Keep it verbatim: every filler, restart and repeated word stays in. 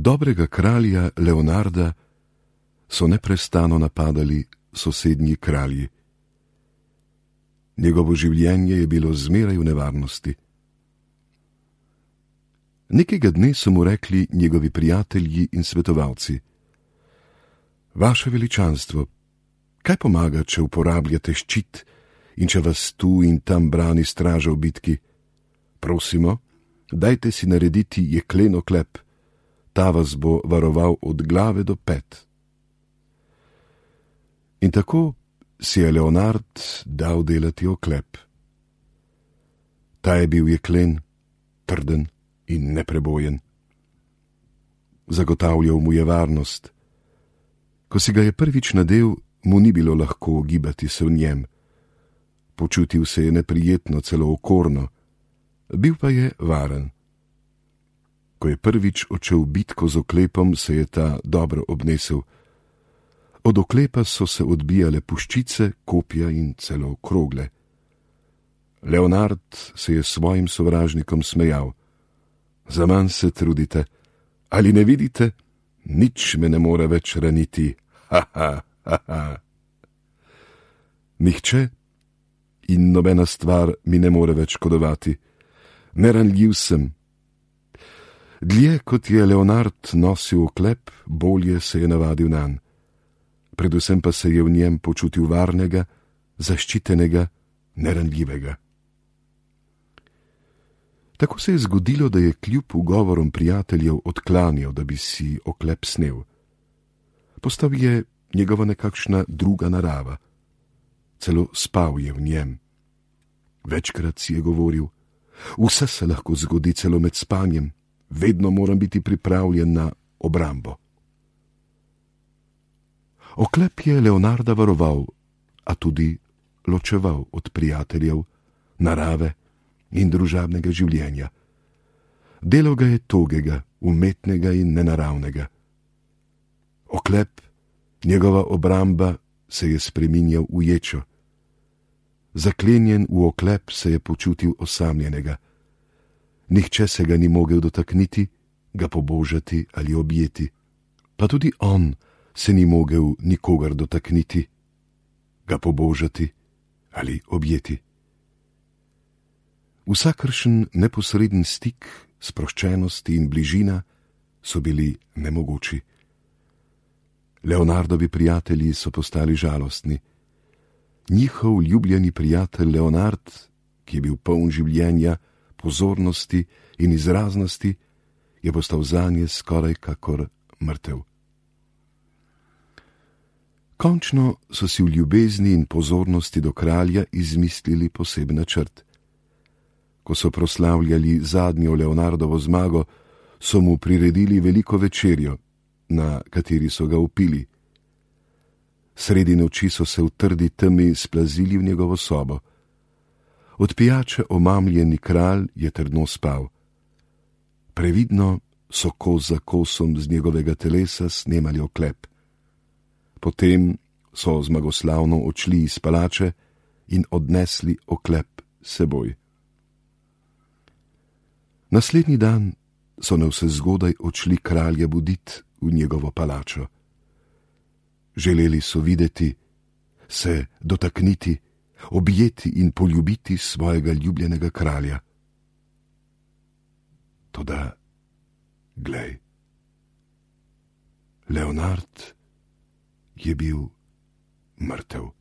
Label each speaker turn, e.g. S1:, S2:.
S1: Dobrega kralja Leonarda so neprestano napadali sosednji kralji. Njegovo življenje je bilo zmeraj v nevarnosti. Nekega dne so mu rekli njegovi prijatelji in svetovalci: Vaše veličanstvo, kaj pomaga, če uporabljate ščit in če vas tu in tam brani straža v bitki? Prosimo, dajte si narediti jeklen oklep, ta vas bo varoval od glave do pet. In tako si je Leonard dal delati oklep. Ta je bil jeklen, trden in neprebojen. Zagotavljal mu je varnost. Ko si ga je prvič nadel, mu ni bilo lahko gibati se v njem. Počutil se je neprijetno, celo okorno, bil pa je varen. Ko je prvič odšel bitko z oklepom, se je ta dobro obnesel. Od oklepa so se odbijale puščice, kopja in celo krogle. Leonard se je svojim sovražnikom smejal. Zaman se trudite, ali ne vidite? Nič me ne more več raniti. Ha, ha, ha, ha. Nihče in nobena stvar mi ne more več škodovati. Neranljiv sem. Dlje kot je Leonard nosil oklep, bolje se je navadil nanj. Predvsem pa se je v njem počutil varnega, zaščitenega, neranljivega. Tako se je zgodilo, da je kljub ugovorom prijateljev odklanjal, da bi si oklep snel. Postal je njegova nekakšna druga narava. Celo spal je v njem. Večkrat si je govoril: vse se lahko zgodi, celo med spanjem. Vedno moram biti pripravljen na obrambo. Oklep je Leonarda varoval, a tudi ločeval od prijateljev, narave in družabnega življenja. Delal ga je togega, umetnega in nenaravnega. Oklep, njegova obramba, se je spreminjal v ječo. Zaklenjen v oklep se je počutil osamljenega. Nihče se ga ni mogel dotakniti, ga pobožati ali objeti. Pa tudi on se ni mogel nikogar dotakniti, ga pobožati ali objeti. Vsakršen neposreden stik, sproščenosti in bližina so bili nemogoči. Leonardovi prijatelji so postali žalostni. Njihov ljubljeni prijatelj Leonard, ki je bil poln življenja, pozornosti in izraznosti, je postal zanje skoraj kakor mrtev. Končno so si v ljubezni in pozornosti do kralja izmislili poseben načrt. Ko so proslavljali zadnjo Leonardovo zmago, so mu priredili veliko večerjo, na kateri so ga upili. Sredi noči so se v trdi temi splazili v njegovo sobo. Od pijače omamljeni kralj je trdno spal. Previdno so kos za kosom z njegovega telesa snemali oklep. Potem so zmagoslavno odšli iz palače in odnesli oklep s seboj. Naslednji dan so navsezgodaj odšli kralja budit v njegovo palačo. Želeli so videti, se dotakniti, objeti in poljubiti svojega ljubljenega kralja. Toda, glej, Leonard je bil mrtev.